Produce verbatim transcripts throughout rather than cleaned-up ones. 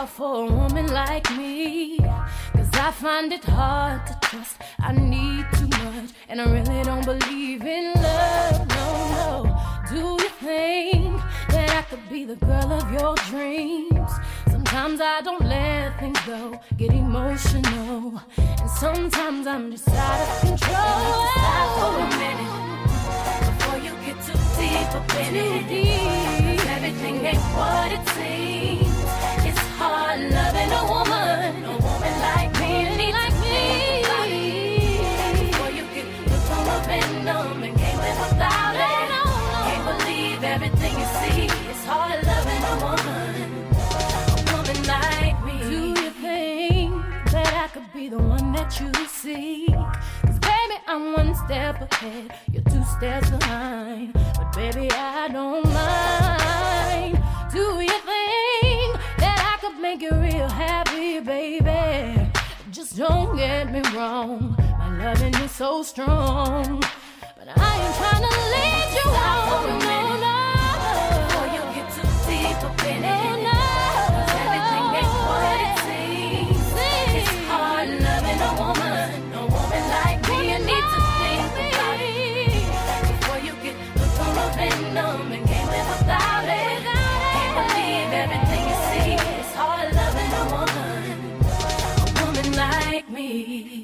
out for a woman like me, cause I find it hard to trust. I need too much, and I really don't believe in love, no, no. Do you think that I could be the girl of your dreams? Sometimes I don't let things go, get emotional, and sometimes I'm just out of control. Stop for a minute before you get too deep up in it. Cause everything ain't what it seems. It's hard loving a woman, a woman like me, like me. Before you get hooked on the venom and can't live without it. Can't believe everything you see. It's hard loving a woman, a woman like me. Do you think that I could be the one that you seek? Cause baby, I'm one step ahead, you're two steps behind. But baby, I don't mind. Do you think that I could make you real happy, baby? Just don't get me wrong, my loving is so strong, but I ain't trying to lead you on, no, no. Before you get too deep up in it, no, no. Everything ain't what it seems. It's hard loving a woman, a woman like me. You need to think about it before you get hooked on the venom and can't live without it. Can't believe everything you see. It's hard loving a woman, a woman like me.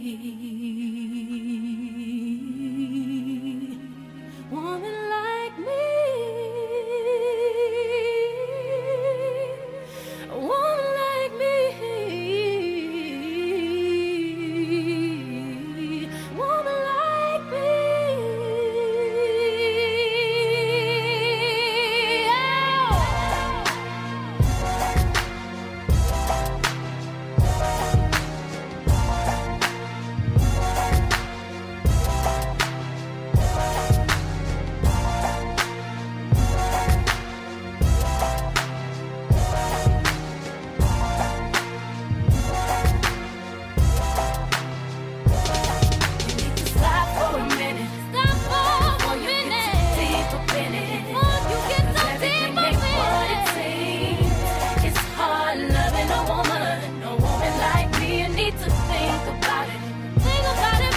Woman like me, a woman like me, woman like me.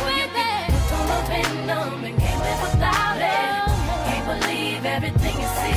Everything you see.